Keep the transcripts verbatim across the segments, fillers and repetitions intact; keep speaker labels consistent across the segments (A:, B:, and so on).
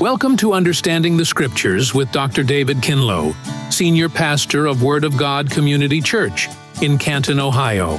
A: Welcome to Understanding the Scriptures with Doctor David Kinlow, Senior Pastor of Word of God Community Church in Canton, Ohio.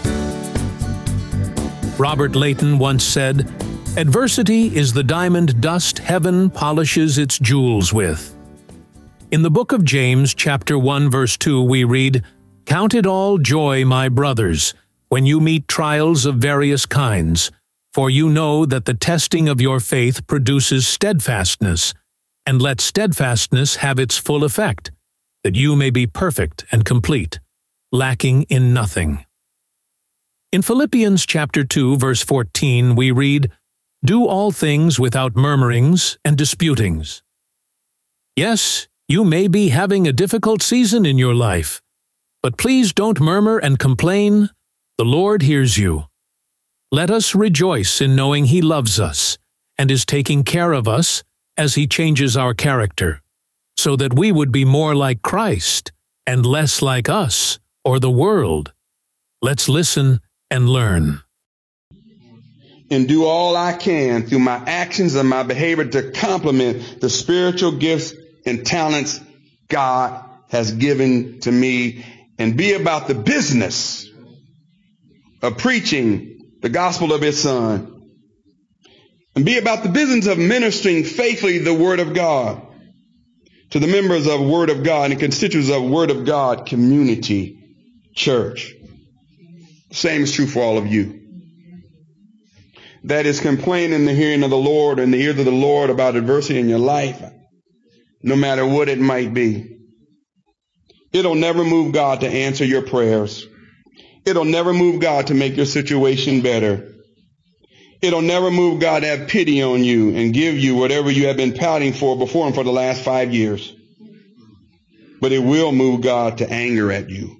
A: Robert Leighton once said, "Adversity is the diamond dust heaven polishes its jewels with." In the book of James, chapter one, verse two, we read, "Count it all joy, my brothers, when you meet trials of various kinds, for you know that the testing of your faith produces steadfastness, and let steadfastness have its full effect, that you may be perfect and complete, lacking in nothing." In Philippians chapter two, verse fourteen, we read, "Do all things without murmurings and disputings." Yes, you may be having a difficult season in your life, but please don't murmur and complain. The Lord hears you. Let us rejoice in knowing He loves us and is taking care of us as He changes our character, so that we would be more like Christ and less like us or the world. Let's listen and learn.
B: And do all I can through my actions and my behavior to complement the spiritual gifts and talents God has given to me, and be about the business of preaching the gospel of His Son, and be about the business of ministering faithfully the Word of God to the members of Word of God and constituents of Word of God Community Church. Same is true for all of you. That is complaining in the hearing of the Lord and the ears of the Lord about adversity in your life, no matter what it might be. It'll never move God to answer your prayers. It'll never move God to make your situation better. It'll never move God to have pity on you and give you whatever you have been pouting for before Him for the last five years. But it will move God to anger at you.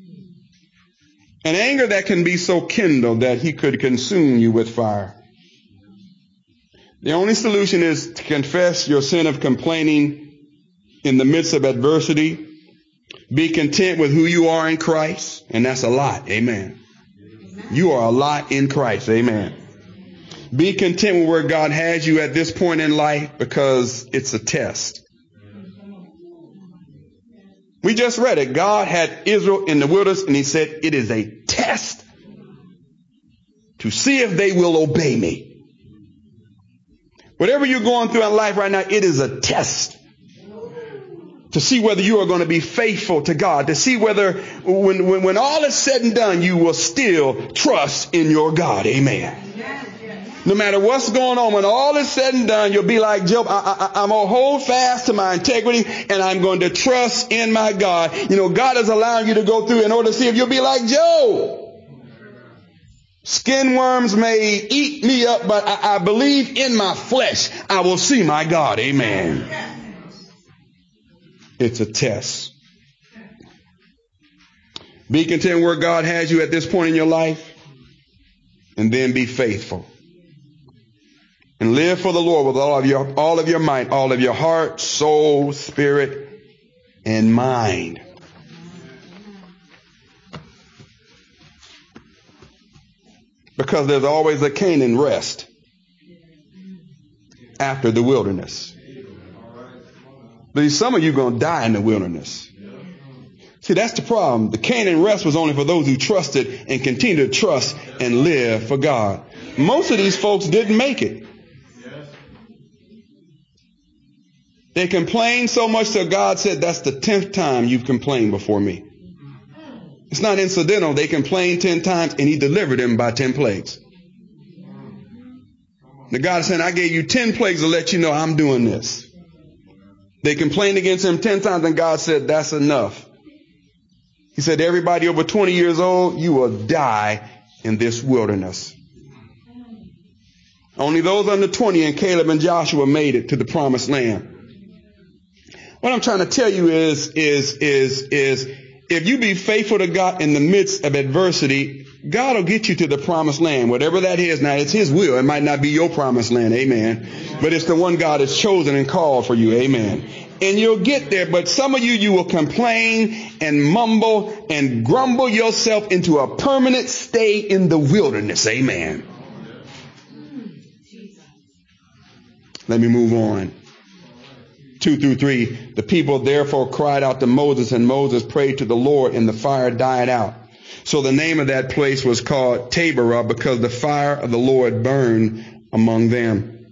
B: An anger that can be so kindled that He could consume you with fire. The only solution is to confess your sin of complaining in the midst of adversity. Be content with who you are in Christ, and that's a lot. Amen. Amen. You are a lot in Christ. Amen. Be content with where God has you at this point in life, because it's a test. We just read it. God had Israel in the wilderness, and He said it is a test to see if they will obey me. Whatever you're going through in life right now, it is a test to see whether you are going to be faithful to God, to see whether when, when, when all is said and done, you will still trust in your God. Amen. No matter what's going on, when all is said and done, you'll be like Job. I, I, I'm going to hold fast to my integrity, and I'm going to trust in my God. You know, God is allowing you to go through in order to see if you'll be like Job. Skin worms may eat me up, but I, I believe in my flesh I will see my God. Amen. It's a test. Be content where God has you at this point in your life, and then be faithful. And live for the Lord with all of your, all of your might, all of your heart, soul, spirit, and mind. Because there's always a Canaan rest after the wilderness. But some of you are going to die in the wilderness. See, that's the problem. The Canaan rest was only for those who trusted and continue to trust and live for God. Most of these folks didn't make it. They complained so much that God said, "That's the tenth time you've complained before me." It's not incidental. They complained ten times and He delivered them by ten plagues. The God said, "I gave you ten plagues to let you know I'm doing this." They complained against Him ten times, and God said, "That's enough." He said, "Everybody over twenty years old, you will die in this wilderness." Only those under twenty and Caleb and Joshua made it to the promised land. What I'm trying to tell you is, is, is, is, if you be faithful to God in the midst of adversity, God will get you to the promised land, whatever that is. Now, it's His will. It might not be your promised land. Amen. But it's the one God has chosen and called for you. Amen. And you'll get there. But some of you, you will complain and mumble and grumble yourself into a permanent stay in the wilderness. Amen. Let me move on. two through three, the people therefore cried out to Moses, and Moses prayed to the Lord, and the fire died out. So the name of that place was called Taberah, because the fire of the Lord burned among them.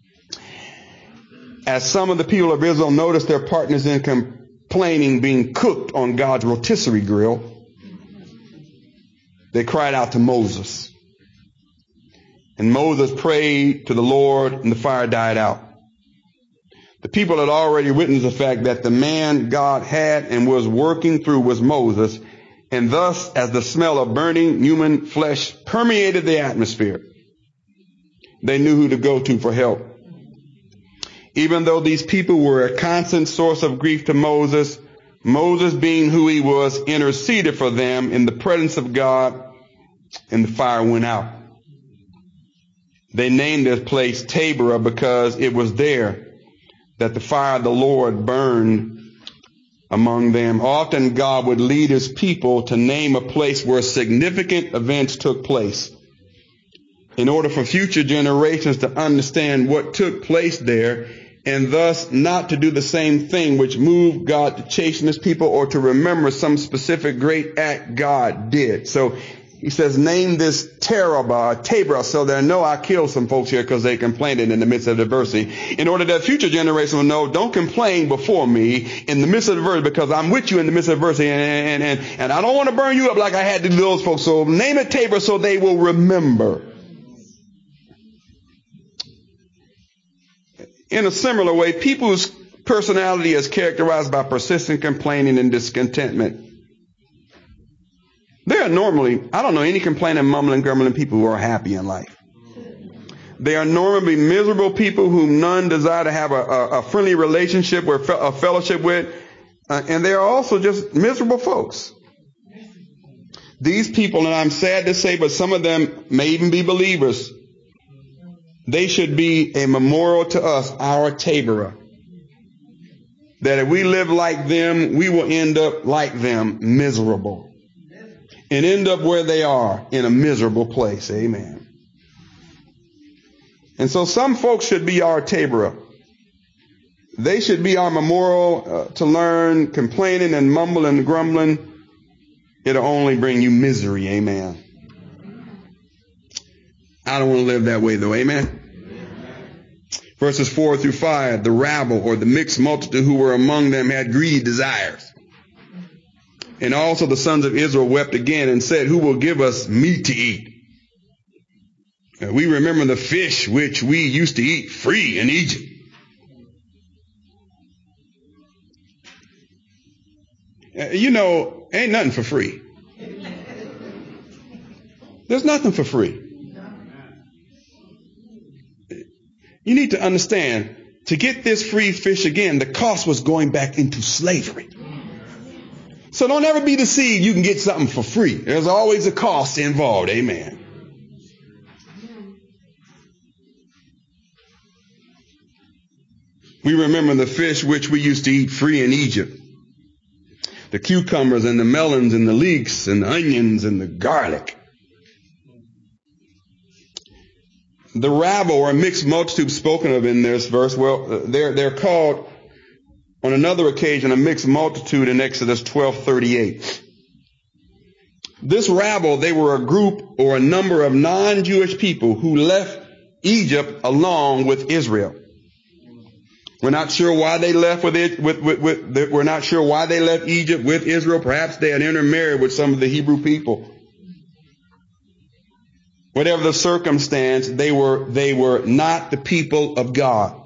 B: As some of the people of Israel noticed their partners in complaining being cooked on God's rotisserie grill, they cried out to Moses. And Moses prayed to the Lord, and the fire died out. The people had already witnessed the fact that the man God had and was working through was Moses, and thus, as the smell of burning human flesh permeated the atmosphere, they knew who to go to for help. Even though these people were a constant source of grief to Moses, Moses, being who he was, interceded for them in the presence of God, and the fire went out. They named this place Taberah because it was there that the fire of the Lord burned among them. Often God would lead his people to name a place where significant events took place in order for future generations to understand what took place there, and thus not to do the same thing which moved God to chasten his people or to remember some specific great act God did. So he says, name this Taberah, Taberah, so they know I killed some folks here because they complained in the midst of adversity, in order that future generations will know, don't complain before me in the midst of adversity, because I'm with you in the midst of adversity, and, and, and, and I don't want to burn you up like I had to do those folks. So name it Taberah so they will remember. In a similar way, people's personality is characterized by persistent complaining and discontentment. They are normally, I don't know any complaining, mumbling, grumbling people who are happy in life. They are normally miserable people whom none desire to have a, a, a friendly relationship or a fellowship with. Uh, and they are also just miserable folks. These people, and I'm sad to say, but some of them may even be believers, they should be a memorial to us, our Taberah. That if we live like them, we will end up like them, miserable. And end up where they are, in a miserable place. Amen. And so some folks should be our Taberah. They should be our memorial uh, to learn. Complaining and mumbling and grumbling, it'll only bring you misery. Amen. I don't want to live that way though. Amen. Verses four through five, the rabble or the mixed multitude who were among them had greedy desires. And also the sons of Israel wept again and said, who will give us meat to eat? Uh, we remember the fish which we used to eat free in Egypt. Uh, you know, ain't nothing for free. There's nothing for free. You need to understand, to get this free fish again, the cost was going back into slavery. So don't ever be deceived you can get something for free. There's always a cost involved. Amen. We remember the fish which we used to eat free in Egypt. The cucumbers and the melons and the leeks and the onions and the garlic. The rabble or mixed multitude spoken of in this verse, well, they're, they're called on another occasion a mixed multitude in Exodus twelve thirty-eight. This rabble, they were a group or a number of non-Jewish people who left Egypt along with Israel. We're not sure why they left with it. With, with, with, we're not sure why they left Egypt with Israel. Perhaps they had intermarried with some of the Hebrew people. Whatever the circumstance, they were, they were not the people of God.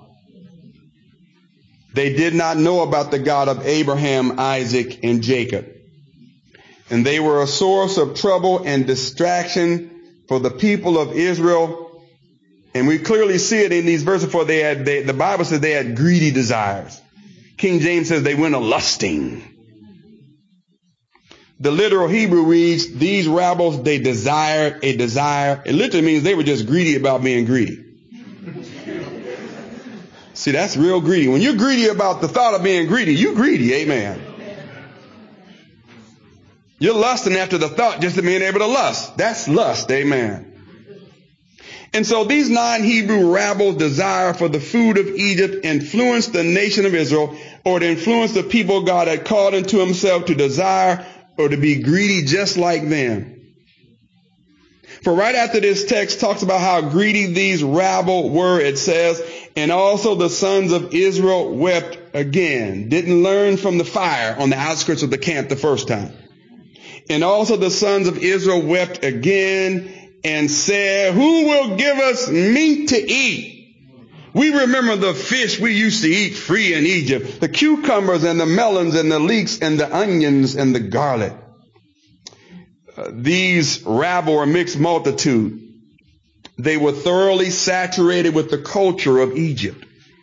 B: They did not know about the God of Abraham, Isaac, and Jacob. And they were a source of trouble and distraction for the people of Israel. And we clearly see it in these verses, for they had, they, the Bible says they had greedy desires. King James says they went a-lusting. The literal Hebrew reads, these rabbles, they desired a desire. It literally means they were just greedy about being greedy. See, that's real greedy. When you're greedy about the thought of being greedy, you're greedy. Amen. You're lusting after the thought just of being able to lust. That's lust. Amen. And so these non-Hebrew rabble desire for the food of Egypt influenced the nation of Israel, or to influence the people God had called into himself to desire or to be greedy just like them. For right after this text talks about how greedy these rabble were, it says, and also the sons of Israel wept again. Didn't learn from the fire on the outskirts of the camp the first time. And also the sons of Israel wept again and said, who will give us meat to eat? We remember the fish we used to eat free in Egypt, the cucumbers and the melons and the leeks and the onions and the garlic. Uh, these rabble or mixed multitude, they were thoroughly saturated with the culture of Egypt.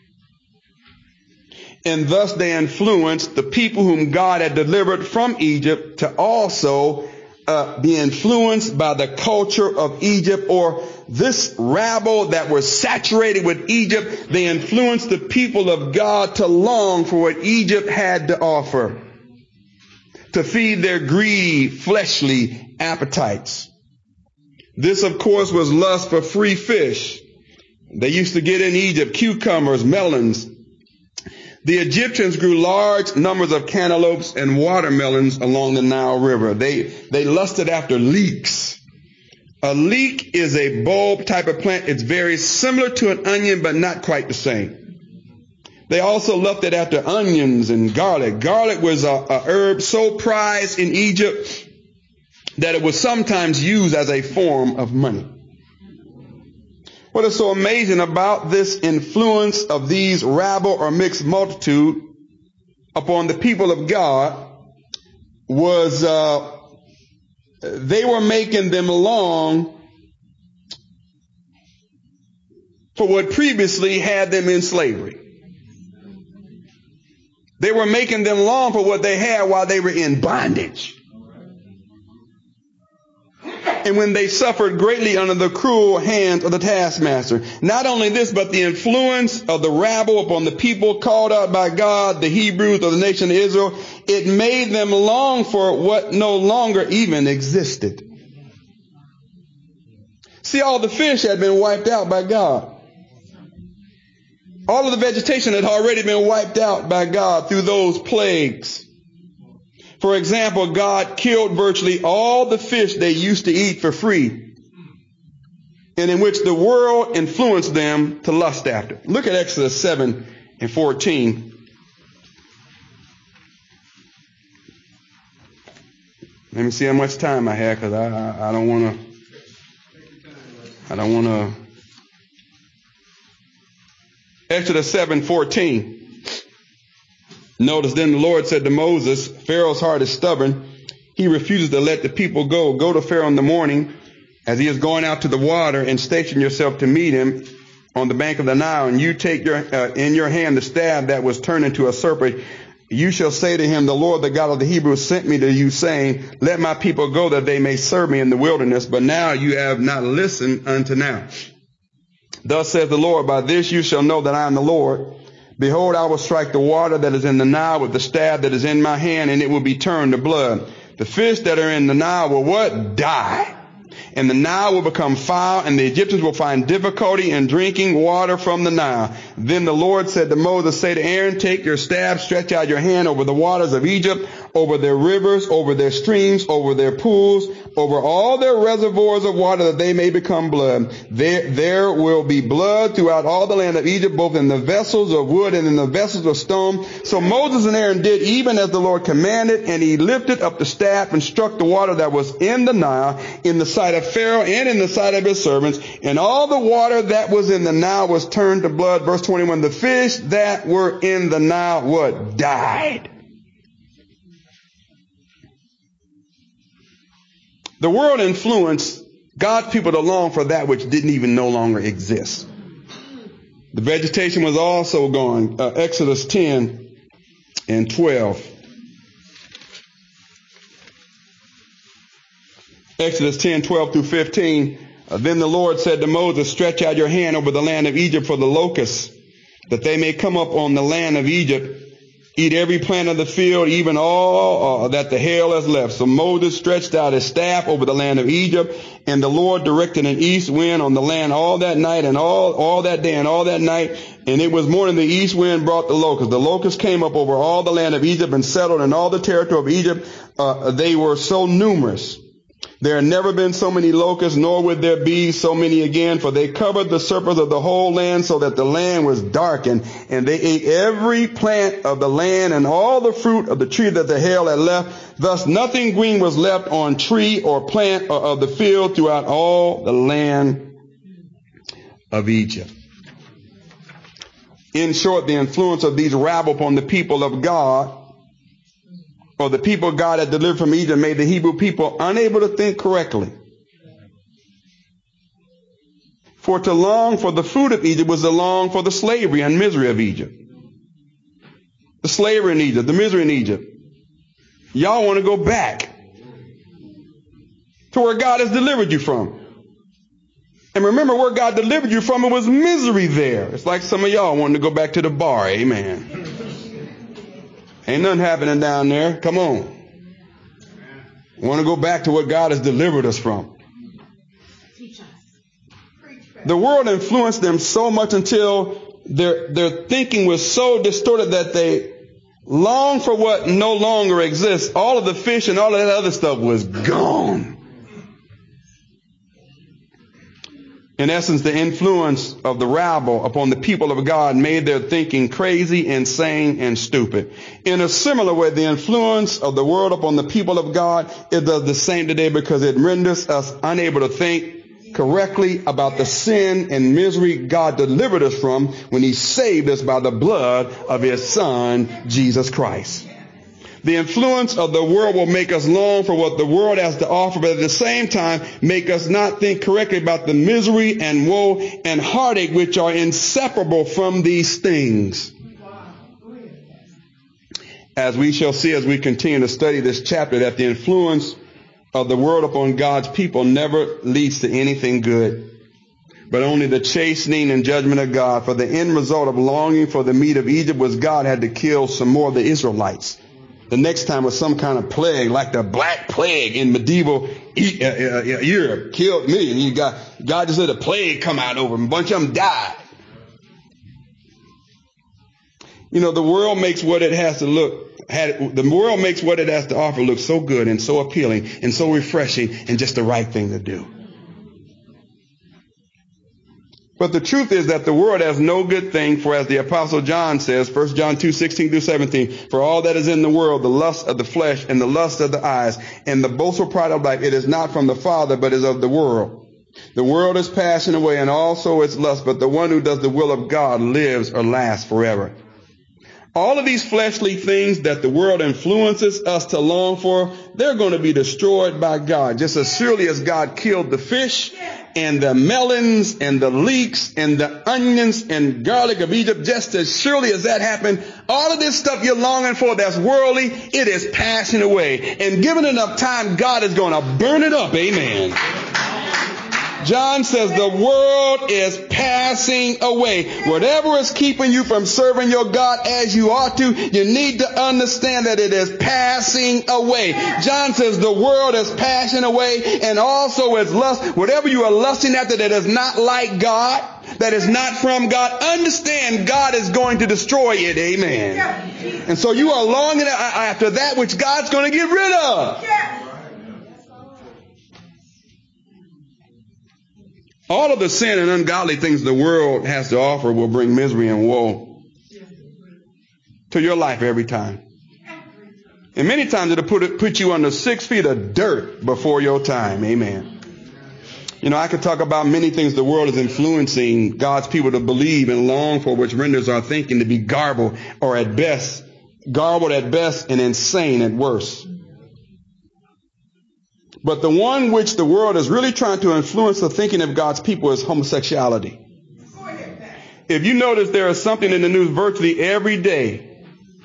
B: And thus they influenced the people whom God had delivered from Egypt to also uh, be influenced by the culture of Egypt, or this rabble that were saturated with Egypt. They influenced the people of God to long for what Egypt had to offer, to feed their greedy, fleshly appetites. This, of course, was lust for free fish. They used to get in Egypt cucumbers, melons. The Egyptians grew large numbers of cantaloupes and watermelons along the Nile River. They, they lusted after leeks. A leek is a bulb type of plant. It's very similar to an onion, but not quite the same. They also lusted after onions and garlic. Garlic was a, a herb so prized in Egypt that it was sometimes used as a form of money. What is so amazing about this influence of these rabble or mixed multitude upon the people of God was uh, they were making them long for what previously had them in slavery. They were making them long for what they had while they were in bondage. And when they suffered greatly under the cruel hands of the taskmaster. Not only this, but the influence of the rabble upon the people called out by God, the Hebrews of the nation of Israel, it made them long for what no longer even existed. See, all the fish had been wiped out by God. All of the vegetation had already been wiped out by God through those plagues. For example, God killed virtually all the fish they used to eat for free, and in which the world influenced them to lust after. Look at Exodus seven and fourteen. Let me see how much time I have, because I, I, I don't want to. I don't want to. Exodus seven fourteen. Notice, then the Lord said to Moses, Pharaoh's heart is stubborn. He refuses to let the people go. Go to Pharaoh in the morning as he is going out to the water, and station yourself to meet him on the bank of the Nile. And you take your uh, in your hand the staff that was turned into a serpent. You shall say to him, the Lord, the God of the Hebrews, sent me to you, saying, let my people go that they may serve me in the wilderness. But now you have not listened unto now. Thus says the Lord, by this you shall know that I am the Lord. Behold, I will strike the water that is in the Nile with the staff that is in my hand, and it will be turned to blood. The fish that are in the Nile will what? Die. And the Nile will become foul, and the Egyptians will find difficulty in drinking water from the Nile. Then the Lord said to Moses, say to Aaron, take your staff, stretch out your hand over the waters of Egypt, over their rivers, over their streams, over their pools, over all their reservoirs of water, that they may become blood. There, there will be blood throughout all the land of Egypt, both in the vessels of wood and in the vessels of stone. So Moses and Aaron did even as the Lord commanded, and he lifted up the staff and struck the water that was in the Nile, in the sight of Pharaoh and in the sight of his servants, and all the water that was in the Nile was turned to blood. Verse twenty-one, the fish that were in the Nile, what? Died. The world influenced God's people to long for that which didn't even no longer exist. The vegetation was also gone. Uh, Exodus ten and twelve. Exodus ten, twelve through fifteen. Uh, then the Lord said to Moses, stretch out your hand over the land of Egypt for the locusts, that they may come up on the land of Egypt, Eat every plant of the field, even all uh, that the hail has left. So Moses stretched out his staff over the land of Egypt, and the Lord directed an east wind on the land all that night and all, all that day and all that night. And it was morning the east wind brought the locusts. The locusts came up over all the land of Egypt and settled in all the territory of Egypt. Uh, they were so numerous. There had never been so many locusts, nor would there be so many again, for they covered the surface of the whole land so that the land was darkened, and they ate every plant of the land and all the fruit of the tree that the hail had left. Thus nothing green was left on tree or plant of the field throughout all the land of Egypt. In short, the influence of these rabble upon the people of God, or the people God had delivered from Egypt, made the Hebrew people unable to think correctly. For to long for the fruit of Egypt was to long for the slavery and misery of Egypt. The slavery in Egypt, the misery in Egypt. Y'all want to go back to where God has delivered you from. And remember, where God delivered you from, it was misery there. It's like some of y'all wanting to go back to the bar. Amen. Ain't nothing happening down there. Come on. Want to go back to what God has delivered us from. The world influenced them so much until their, their thinking was so distorted that they longed for what no longer exists. All of the fish and all of that other stuff was gone. In essence, the influence of the rabble upon the people of God made their thinking crazy, insane, and stupid. In a similar way, the influence of the world upon the people of God, it does the same today because it renders us unable to think correctly about the sin and misery God delivered us from when He saved us by the blood of His Son, Jesus Christ. The influence of the world will make us long for what the world has to offer, but at the same time make us not think correctly about the misery and woe and heartache which are inseparable from these things. As we shall see as we continue to study this chapter, that the influence of the world upon God's people never leads to anything good, but only the chastening and judgment of God. For the end result of longing for the meat of Egypt was God had to kill some more of the Israelites. The next time was some kind of plague, like the Black Plague in medieval Europe, killed millions. You got God just let a plague come out over them. A bunch of them died. You know, the world makes what it has to look. Had, the world makes what it has to offer look so good and so appealing and so refreshing and just the right thing to do. But the truth is that the world has no good thing, for as the Apostle John says, First John two, sixteen through seventeen, for all that is in the world, the lust of the flesh and the lust of the eyes and the boastful pride of life, it is not from the Father, but is of the world. The world is passing away and also its lust, but the one who does the will of God lives or lasts forever. All of these fleshly things that the world influences us to long for, they're going to be destroyed by God. Just as surely as God killed the fish and the melons and the leeks and the onions and garlic of Egypt, just as surely as that happened, all of this stuff you're longing for that's worldly, it is passing away. And given enough time, God is going to burn it up. Amen. John says the world is passing away. Whatever is keeping you from serving your God as you ought to, you need to understand that it is passing away. John says the world is passing away, and also its lust. Whatever you are lusting after that is not like God, that is not from God, understand God is going to destroy it. Amen. And so you are longing after that which God's going to get rid of. All of the sin and ungodly things the world has to offer will bring misery and woe to your life every time. And many times it'll put, it, put you under six feet of dirt before your time. Amen. You know, I could talk about many things the world is influencing God's people to believe and long for, which renders our thinking to be garbled or at best, garbled at best and insane at worst. But the one which the world is really trying to influence the thinking of God's people is homosexuality. If you notice, there is something in the news virtually every day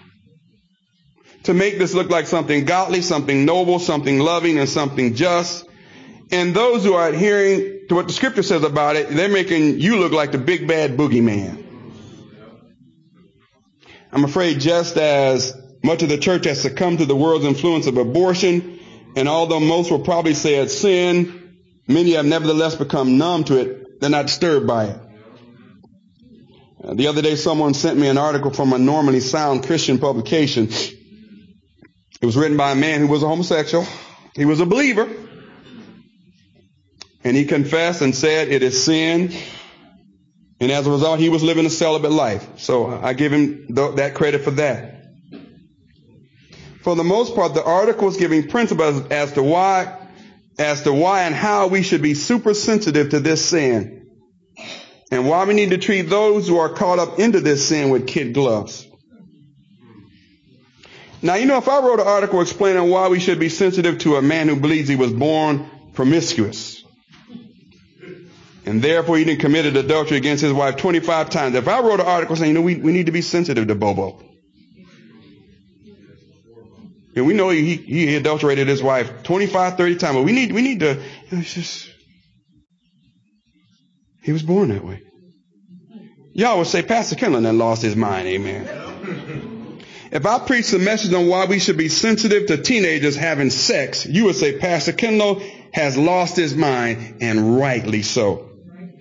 B: to make this look like something godly, something noble, something loving, and something just. And those who are adhering to what the scripture says about it, they're making you look like the big bad boogeyman. I'm afraid just as much of the church has succumbed to the world's influence of abortion, and although most will probably say it's sin, many have nevertheless become numb to it. They're not disturbed by it. Uh, the other day, someone sent me an article from a normally sound Christian publication. It was written by a man who was a homosexual. He was a believer. And he confessed and said it is sin. And as a result, he was living a celibate life. So I give him th- that credit for that. For the most part, the article is giving principles as to why, as to why and how we should be super sensitive to this sin. And why we need to treat those who are caught up into this sin with kid gloves. Now, you know, if I wrote an article explaining why we should be sensitive to a man who believes he was born promiscuous, and therefore he didn't committed adultery against his wife twenty-five times. If I wrote an article saying, you know, we, we need to be sensitive to Bobo. And we know he, he adulterated his wife twenty-five, thirty times, but we need, we need to, you know, it's just, he was born that way. Y'all would say, Pastor Kendall done lost his mind, amen. If I preach the message on why we should be sensitive to teenagers having sex, you would say, Pastor Kendall has lost his mind, and rightly so.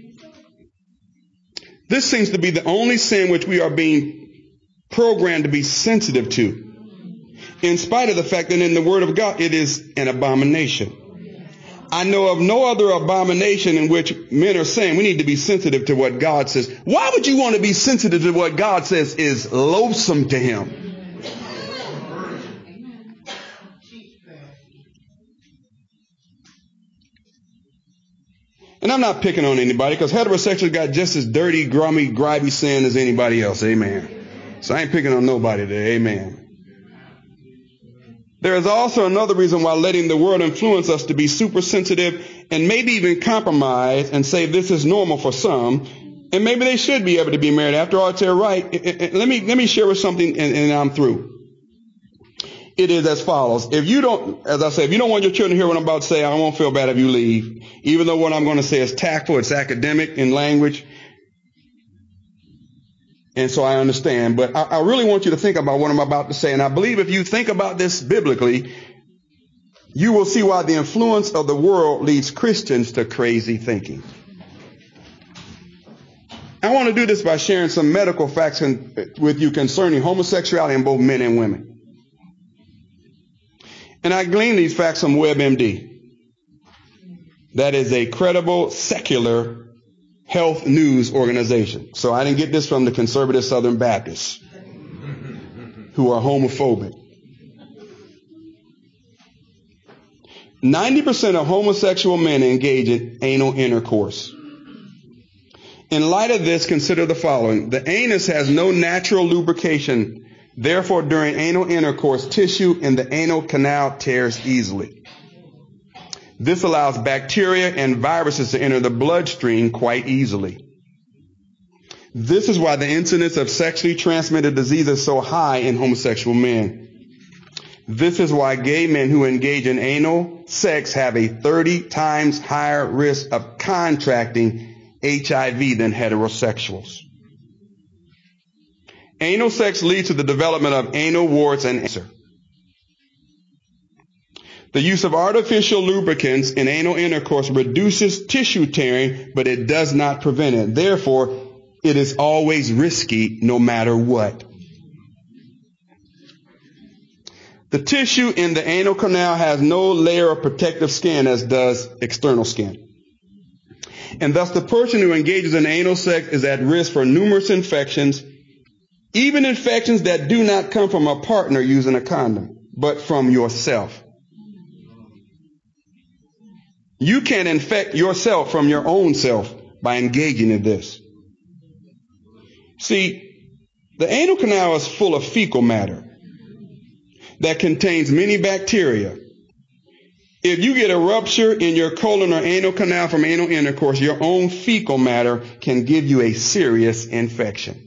B: This seems to be the only sin which we are being programmed to be sensitive to, in spite of the fact that in the Word of God it is an abomination. I know of no other abomination in which men are saying we need to be sensitive to what God says. Why would you want to be sensitive to what God says is loathsome to Him? And I'm not picking on anybody, because heterosexuals got just as dirty, grummy, grimy sin as anybody else. Amen. So I ain't picking on nobody today. Amen. There is also another reason why letting the world influence us to be super sensitive and maybe even compromise and say this is normal for some, and maybe they should be able to be married. After all, it's their right. Let me let me share with something, and, and I'm through. It is as follows. If you don't, as I say, if you don't want your children to hear what I'm about to say, I won't feel bad if you leave. Even though what I'm going to say is tactful, it's academic in language. And so I understand. But I, I really want you to think about what I'm about to say. And I believe if you think about this biblically, you will see why the influence of the world leads Christians to crazy thinking. I want to do this by sharing some medical facts con- with you concerning homosexuality in both men and women. And I gleaned these facts from WebMD. That is a credible, secular health news organization. So I didn't get this from the conservative Southern Baptists who are homophobic. ninety percent of homosexual men engage in anal intercourse. In light of this, consider the following. The anus has no natural lubrication. Therefore, during anal intercourse, tissue in the anal canal tears easily. This allows bacteria and viruses to enter the bloodstream quite easily. This is why the incidence of sexually transmitted disease is so high in homosexual men. This is why gay men who engage in anal sex have a thirty times higher risk of contracting H I V than heterosexuals. Anal sex leads to the development of anal warts and cancer. The use of artificial lubricants in anal intercourse reduces tissue tearing, but it does not prevent it. Therefore, it is always risky no matter what. The tissue in the anal canal has no layer of protective skin as does external skin. And thus the person who engages in anal sex is at risk for numerous infections, even infections that do not come from a partner using a condom, but from yourself. You can infect yourself from your own self by engaging in this. See, the anal canal is full of fecal matter that contains many bacteria. If you get a rupture in your colon or anal canal from anal intercourse, your own fecal matter can give you a serious infection.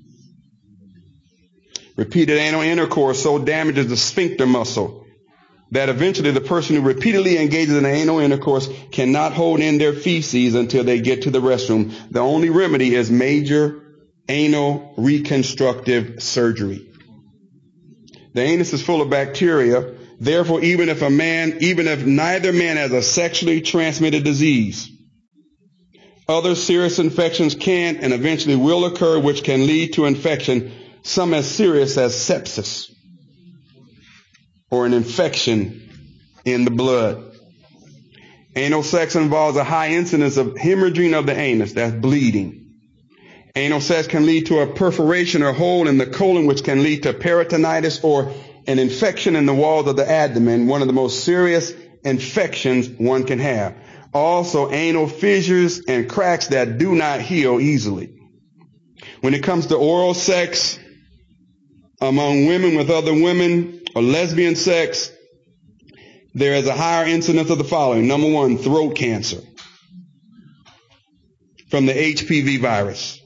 B: Repeated anal intercourse so damages the sphincter muscle that eventually the person who repeatedly engages in anal intercourse cannot hold in their feces until they get to the restroom. The only remedy is major anal reconstructive surgery. The anus is full of bacteria. Therefore, even if a man, even if neither man has a sexually transmitted disease, other serious infections can and eventually will occur, which can lead to infection, some as serious as sepsis or an infection in the blood. Anal sex involves a high incidence of hemorrhaging of the anus, that's bleeding. Anal sex can lead to a perforation or hole in the colon, which can lead to peritonitis or an infection in the walls of the abdomen, one of the most serious infections one can have. Also, anal fissures and cracks that do not heal easily. When it comes to oral sex among women with other women or lesbian sex, there is a higher incidence of the following. Number one, throat cancer from the H P V virus.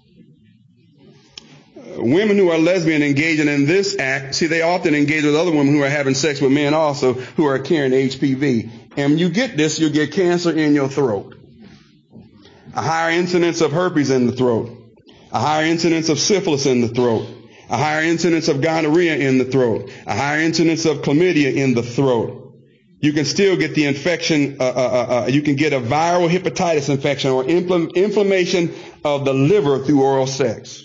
B: Women who are lesbian engaging in this act, see, they often engage with other women who are having sex with men also who are carrying H P V. And when you get this, you get cancer in your throat. A higher incidence of herpes in the throat. A higher incidence of syphilis in the throat. A higher incidence of gonorrhea in the throat. A higher incidence of chlamydia in the throat. You can still get the infection, uh, uh, uh, you can get a viral hepatitis infection or infl- inflammation of the liver through oral sex.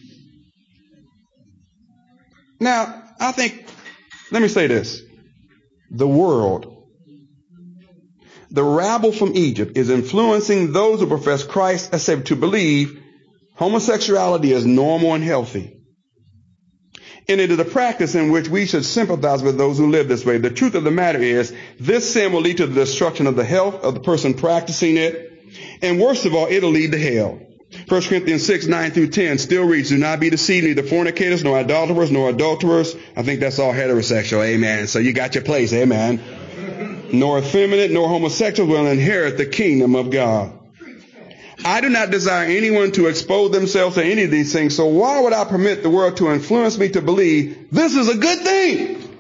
B: Now, I think, let me say this. The world, the rabble from Egypt is influencing those who profess Christ as Savior to believe homosexuality is normal and healthy. And it is a practice in which we should sympathize with those who live this way. The truth of the matter is, this sin will lead to the destruction of the health of the person practicing it. And worst of all, it'll lead to hell. First Corinthians six, nine through ten still reads, do not be deceived, neither fornicators, nor idolaters, nor adulterers. I think that's all heterosexual, amen. So you got your place, amen. Nor effeminate, nor homosexuals will inherit the kingdom of God. I do not desire anyone to expose themselves to any of these things, so why would I permit the world to influence me to believe this is a good thing?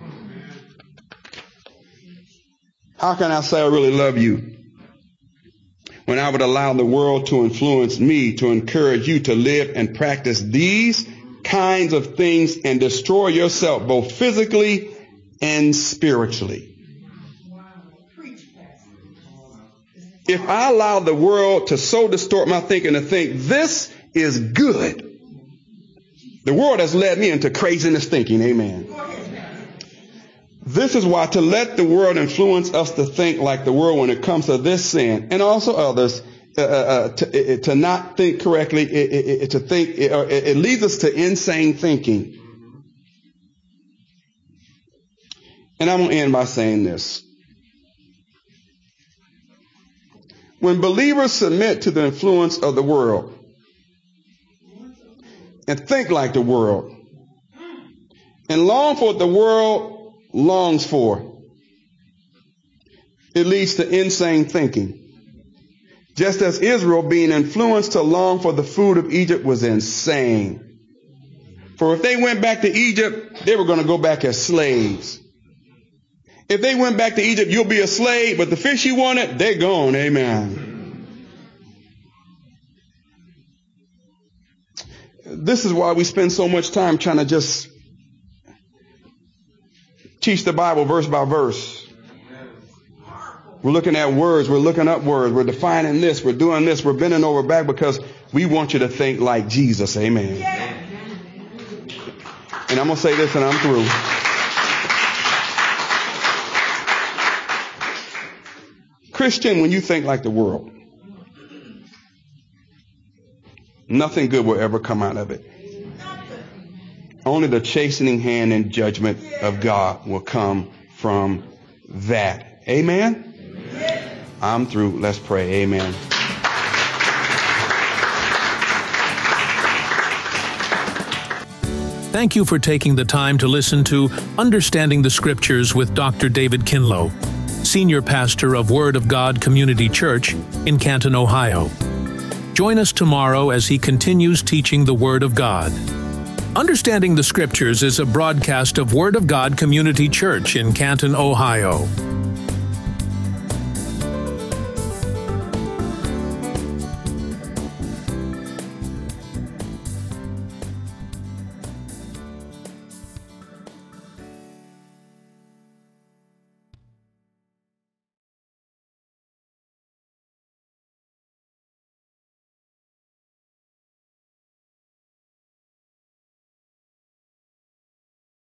B: How can I say I really love you when I would allow the world to influence me to encourage you to live and practice these kinds of things and destroy yourself both physically and spiritually? If I allow the world to so distort my thinking to think this is good, the world has led me into craziness thinking, amen. This is why to let the world influence us to think like the world when it comes to this sin and also others, uh, uh, to, uh, to not think correctly, it, it, it, to think, it, uh, it leads us to insane thinking. And I'm going to end by saying this. When believers submit to the influence of the world and think like the world and long for what the world longs for, it leads to insane thinking. Just as Israel being influenced to long for the food of Egypt was insane. For if they went back to Egypt, they were going to go back as slaves. If they went back to Egypt, you'll be a slave, but the fish you wanted, they're gone. Amen. This is why we spend so much time trying to just teach the Bible verse by verse. We're looking at words. We're looking up words. We're defining this. We're doing this. We're bending over back because we want you to think like Jesus. Amen. And I'm going to say this and I'm through. Christian, when you think like the world, nothing good will ever come out of it. Only the chastening hand and judgment of God will come from that. Amen? I'm through. Let's pray. Amen.
A: Thank you for taking the time to listen to Understanding the Scriptures with Doctor David Kinlow, Senior Pastor of Word of God Community Church in Canton, Ohio. Join us tomorrow as he continues teaching the Word of God. Understanding the Scriptures is a broadcast of Word of God Community Church in Canton, Ohio.